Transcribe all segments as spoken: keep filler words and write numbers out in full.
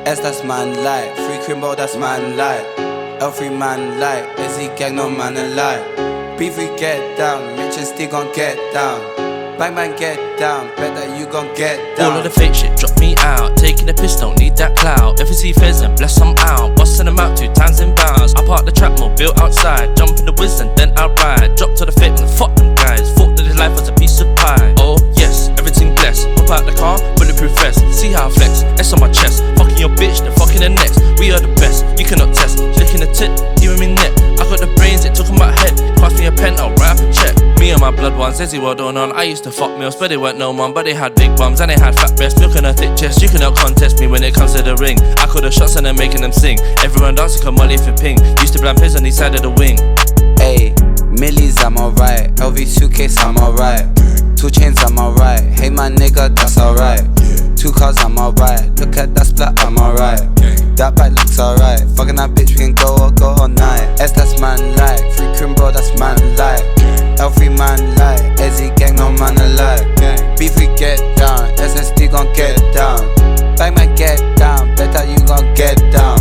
S, that's man light. Free Crimbo, that's man light. L three man light. S Z gang, no man alive. Beef, we get down. Rich and still gon' get down. Bang man, get down. Bet that you gon' get down. All of the fake shit drop me out. Taking the piss, don't need that clout. F C feds and bless some out. Busting them out two times in bounds. I park the trap more built outside. Jump in the whiz and then I ride. Drop to the fit and fuck them guys. Thought that his life was a piece of pie. Oh yes, everything blessed. Hop out the car, bulletproof vest. See how I flex, S on my chest. Fucking your bitch, then fucking the next. We are the best, you cannot test. Licking the tit, giving me net. I got the brains, it took on my head. Cost me a pen, I'll write up a check. Me and my blood ones, Ezzy well done on. I used to fuck meals, but they weren't no mum. But they had big bums and they had fat breasts. Look at her thick chest, you cannot contest me when it comes to the ring. I call the shots and I'm making them sing. Everyone dancing, come Molly for ping. Used to bland piss on the side of the wing. Ayy, millies, I'm alright. L V suitcase, I'm alright. Two chains, I'm alright. Hey my nigga, that's alright. Two cars, I'm alright. Look at that splat, I'm alright. That bike looks alright. Fucking that bitch, we can go or go all night. S, that's man light. Free Crimbo, that's man light. L three man light. S Z gang, no man alive. Beef, we get down. S S D gon' get down. Bang man, get down. Bet that you gon' get down.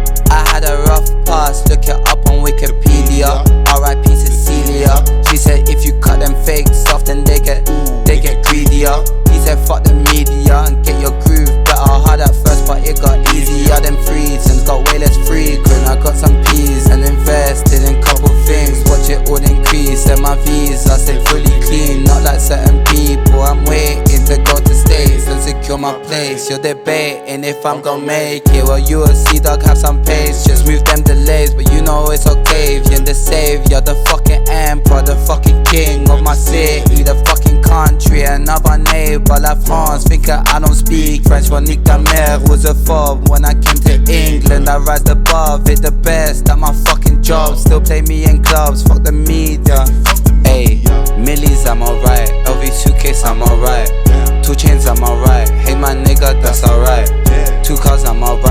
I had a rough past. Look it up on Wikipedia. R I P Cecilia. She said if you cut them fakes off, then they get they get greedier. He said fuck the media and get your groove better. Hard at first, but it got easier. Them freezings got way less frequent. I got some peas and invested in couple things. Watch it all increase. And my visa stay fully clean, not like certain people. I'm waiting to go to States and secure my place. You're debating if I'm gon' make it. Well, you will see, dog, have some pace. Just move them delays, but you know it's Octavian, the savior, the fucking emperor, the fucking king of my city, the fucking country. Another neighbor like France, thinking I don't speak French. But Nick Damer was a fob. When I came to England, I rise above it, the best at my fucking job. Still play me in clubs, fuck the media. Ayy, millies, I'm alright. L V suitcase, I'm alright. Two chains, I'm alright. Hey my nigga, that's alright. Two cars, I'm alright.